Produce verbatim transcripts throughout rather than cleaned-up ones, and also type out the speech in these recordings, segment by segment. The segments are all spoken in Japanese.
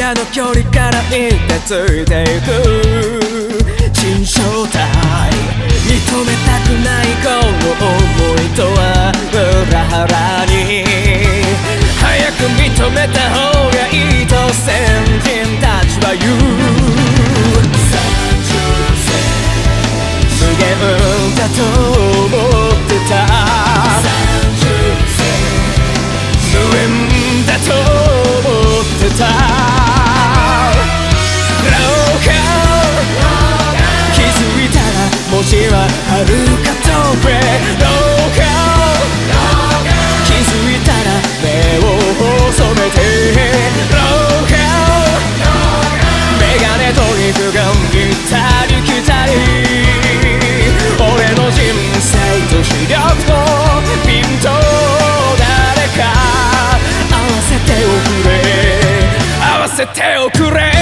かの距離から見てついていく珍正体、認めたくないこの想いとは裏腹に早く認めた方がいいと先人たちは言う。無限だと思ってた、無縁だと思ってた。気づいたら文字は遥か遠くへ。廊下気づいたら目を細めて。廊下メガネと肉が行ったり来たり、俺の人生と視力とピント誰か合わせておくれ、合わせておくれ。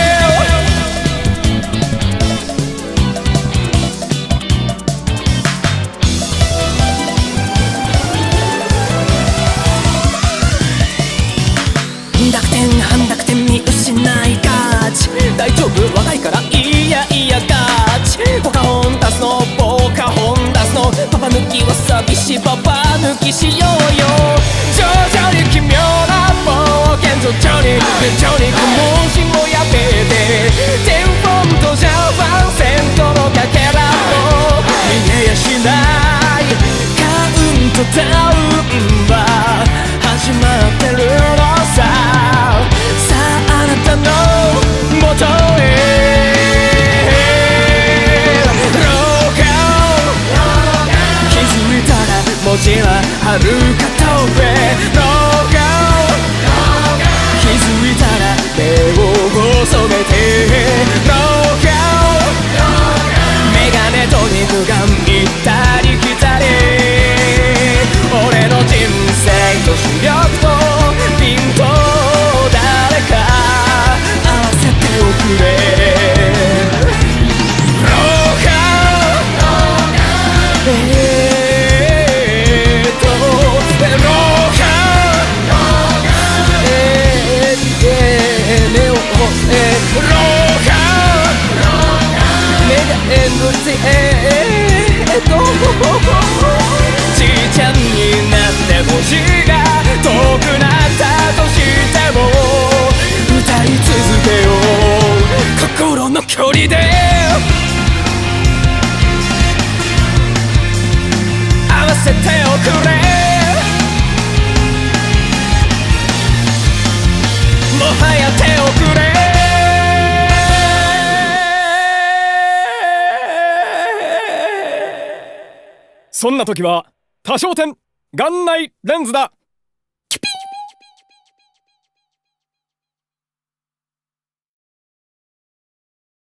濁点半濁点見失いがち、大丈夫若いからいやいやガチ。ポカホン出すのポカホン出すの、パパ抜きわさびしパパ抜きしようよ。徐々に奇妙な冒険、徐々に徐々に小文字もやめて、テンフォンとジャパンセントのかけらも見えやしない。カウントダウンは始まってるのさ、さああなたの元へ。廊下気づいたら文字は遥か遠くへ。廊下気づいたら目を細めて。廊下メガネと肉が行ったり来たり、俺の人生と視力とピント誰か合わせておくれ。廊下えーっと廊下えーえー目をえー廊下目がえんどりついえーっとちいちゃんになって星が遠くなったとしても歌い続けよう心の距離で。合わせておくれ、もはや手遅れ。そんな時は多焦点眼内レンズだ。